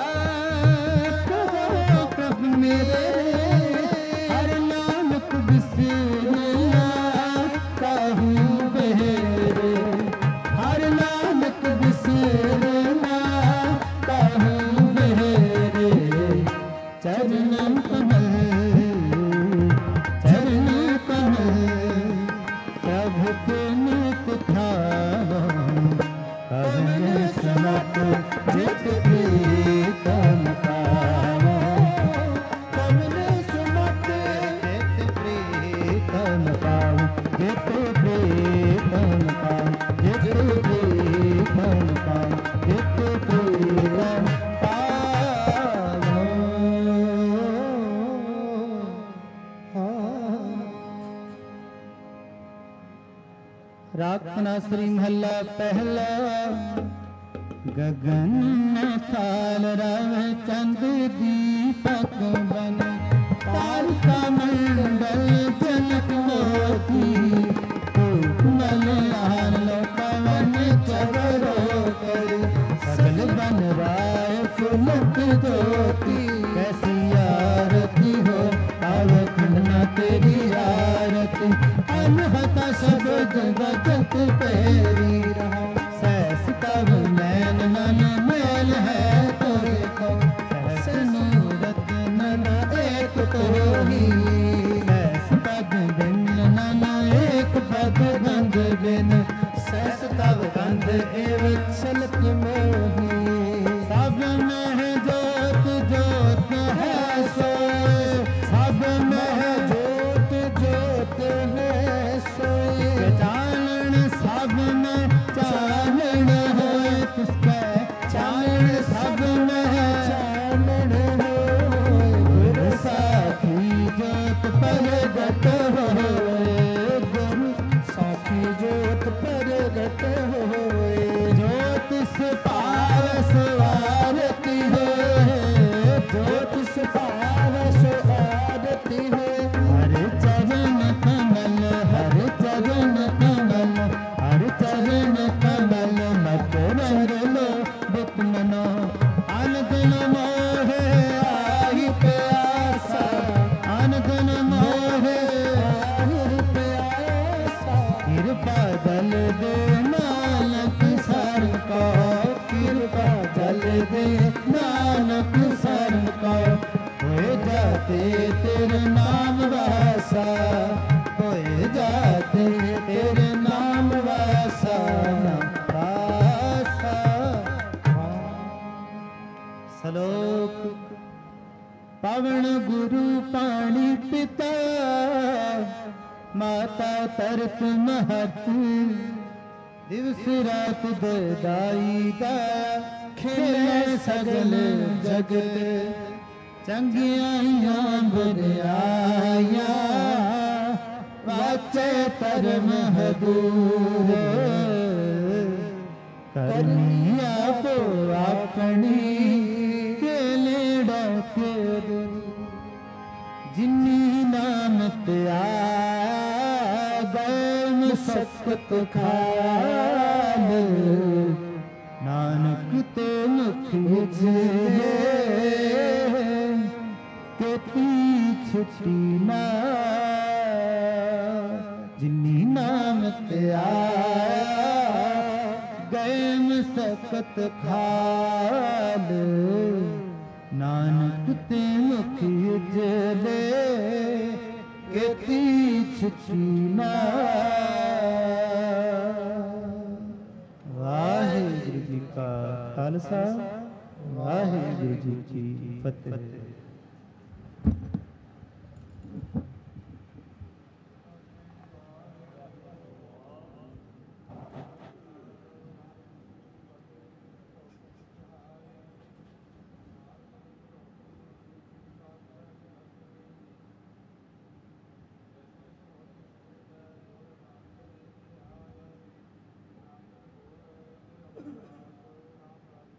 करो प्रभु मेरे, हर नानक बिसरना कहूँ मेरे, हर नानक बिसरना कहूँ मेरे, चरण कमल चरण कमल प्रभु तुम कुठारो, कवन समत जित प्रीतम पावो, कवन समत जित प्रीतम पावो, जित प्रीतम पावो, जित प्रीतम पावो, जित प्रीतम पावो। राखना श्री महला पहला, गगन में ताल रवे चंद दीपक बन, तारका मंडल जनक मोती, मलयालो पवन चवरो करी, सगल बनवाए फुलक ज्योति, कैसी आरती हो आवखना तेरी आरती, अनहता शब्द बजत पेरी रहा, सहस तब नैन नन मेल है तो देखो, सहस मूरत नन एक तो ही, सहस पद बिन नन एक पद गंध बिन, सहस तब गंध एव छलक मोही, सब में है ज्योत ज्योत है सोए, सब में है ज्योत ज्योत है सोए, चानन सब में चानन है पुष्पे, चानन सब में है चानन हो, गुरु साखी ज्योत परगट होए, गुरु साखी ज्योत परगट होए, ज्योतिष पारस आरती है, ज्योतिष पारस आरती है, हर चरण कमल हर चरण कमल, हर चरण कमल मत रंग लो बुत मनो, अनदन मोहे आई प्यासा, अनदन मोहे आई प्यासा, कृपा दल देना ਸਲੋਕ ਪਵਨ ਗੁਰੂ ਪਾਣੀ ਪਿਤਾ ਮਾਤਾ ਤਰਤ ਮਹਤ ਦਿਵਸ ਰਾਤ ਦਾਈ ਦਾ ਖੇਲੇ ਸਗਲ ਜਗਤ ਚੰਗਿਆਈਆਂ ਬੁਰਿਆਈਆਂ ਵਾਚੇ ਧਰਮ ਹਦੂਰ ਕਰਨੀ ਆਪੋ ਆਪਣੀ ਕੇ ਲੇੜਾ ਕੇ ਜਿਨੀ ਨਾਮ ਤਿਆ ਗਏ ਸਖਤ ਖਾਲ ਨਾਨਕ ਤੇ ਮੁਖ ਵਿਚੇ ਕੇਤੀ ਛੁੱਟੀ ਨਾ ਜਿਨੀ ਨਾਮ ਤਿਆ ਗਏ ਸਖਤ ਖਾਲ ਨਾਨਕ ਤੇ ਮੁਖ ਉਜਲੇ ਕੇਤੀ ਛੁੱਟੀ ਨਾ ਵਾਹਿਗੁਰੂ ਜੀ ਕਾ ਖਾਲਸਾ ਵਾਹਿਗੁਰੂ ਜੀ ਕੀ ਫਤਿਹ।